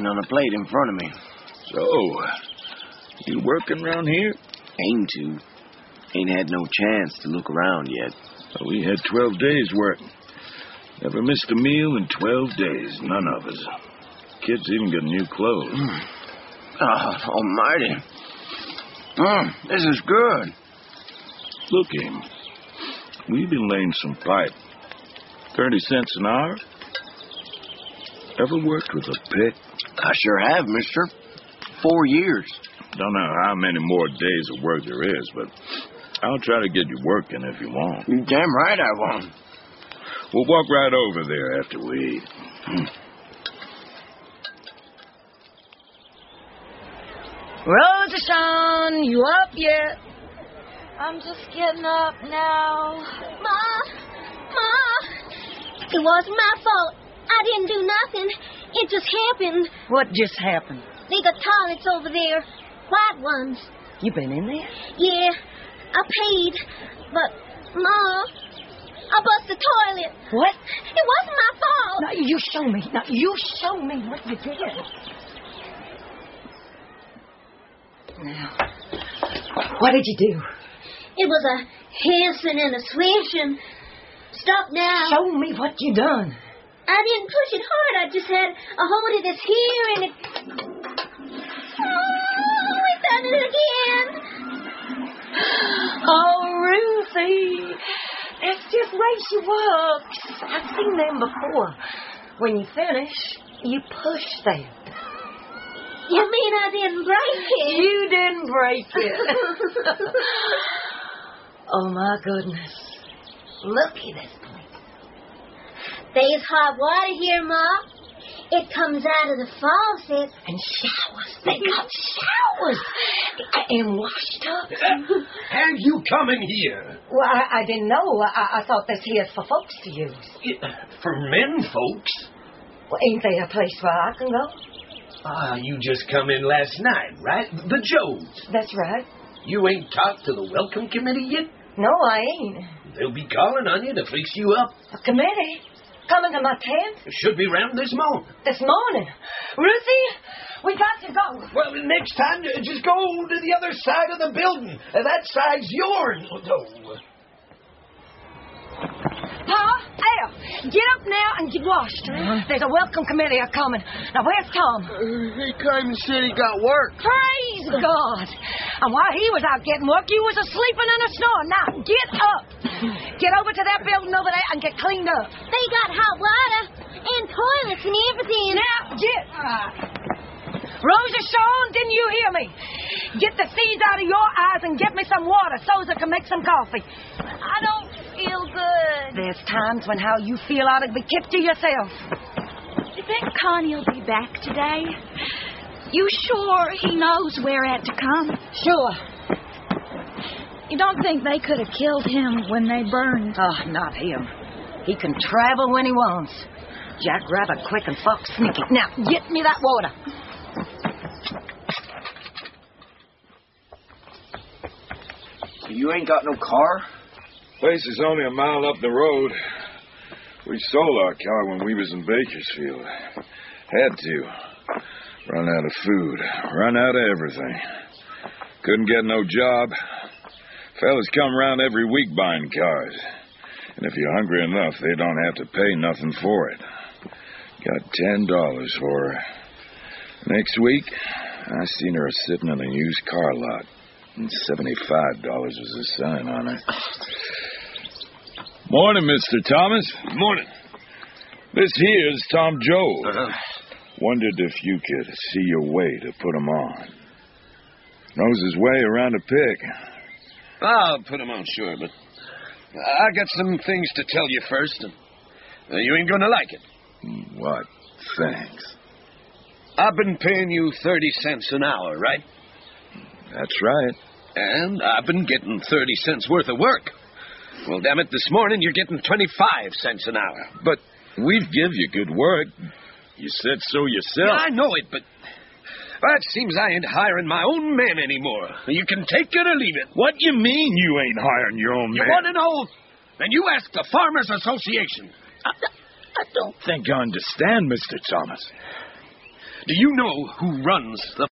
on a plate in front of me. So, you working around here? Aim to. Ain't had no chance to look around yet. Well, we had 12 days' work. Never missed a meal in 12 days. None of us. Kids even got new clothes. Almighty. This is good. Look, Aim. We've been laying some pipe. 30 cents an hour? Ever worked with a pick? I sure have, mister. 4 years. Don't know how many more days of work there is, but I'll try to get you working if you want. You're damn right I won't. We'll walk right over there after we eat. Rosa, you up yet? I'm just getting up now. Ma! It wasn't my fault. I didn't do nothing. It just happened. What just happened? They got toilets over there. White ones. You been in there? Yeah, I paid. But, Ma, I bust the toilet. What? It wasn't my fault. Now, you show me. Now, you show me what you did. Now, what did you do? It was a hissing and a swishing. Stop now. Show me what you done. I didn't push it hard. I just had a hold of this here and it... Oh, I done it again. Oh, Ruthie. That's just the way she works. I've seen them before. When you finish, you push them. You mean I didn't break it? You didn't break it. Oh, my goodness. Look at this place. There's hot water here, Ma. It comes out of the faucet. And showers. They got showers. And washed up. And you coming here? Well, I didn't know. I thought this here's for folks to use. For men, folks? Well, ain't there a place where I can go? You just come in last night, right? The Joes. That's right. You ain't talked to the welcome committee yet? No, I ain't. They'll be calling on you to fix you up. A committee? Coming to my tent? It should be round this morning. This morning? Ruthie, we got to go. Well, next time, just go to the other side of the building. That side's yours. Oh. Pa, Al, get up now and get washed. There's a welcome committee coming. Now, where's Tom? He came and said he got work. Praise God. And while he was out getting work, you was sleeping and snoring. Now, get up. Get over to that building over there and get cleaned up. They got hot water and toilets and everything. Now, get... Rosa Shawn, didn't you hear me? Get the seeds out of your eyes and get me some water so I can make some coffee. I don't feel good. There's times when how you feel ought to be kept to yourself. You think Connie will be back today? You sure he knows where at to come? Sure. You don't think they could have killed him when they burned? Oh, not him. He can travel when he wants. Jack Rabbit quick and Fox sneaky. Now, get me that water. You ain't got no car? Place is only a mile up the road. We sold our car when we was in Bakersfield. Had to. Run out of food. Run out of everything. Couldn't get no job. Fellas come around every week buying cars. And if you're hungry enough, they don't have to pay nothing for it. Got $10 for her. Next week, I seen her sitting in a used car lot. And $75 was the sign on it. Morning, Mr. Thomas. Morning. This here's Tom Joe. Wondered if you could see your way to put him on. Knows his way around a pig. I'll put him on, sure, but I got some things to tell you first, and you ain't gonna like it. What? Thanks. I've been paying you 30 cents an hour, right? That's right. And I've been getting 30 cents worth of work. Well, damn it, this morning you're getting 25 cents an hour. But we've give you good work. You said so yourself. I know it, but it seems I ain't hiring my own men anymore. You can take it or leave it. What you mean you ain't hiring your own You man? want to know? Then you ask the Farmers Association. I don't think I understand, Mr. Thomas. Do you know who runs the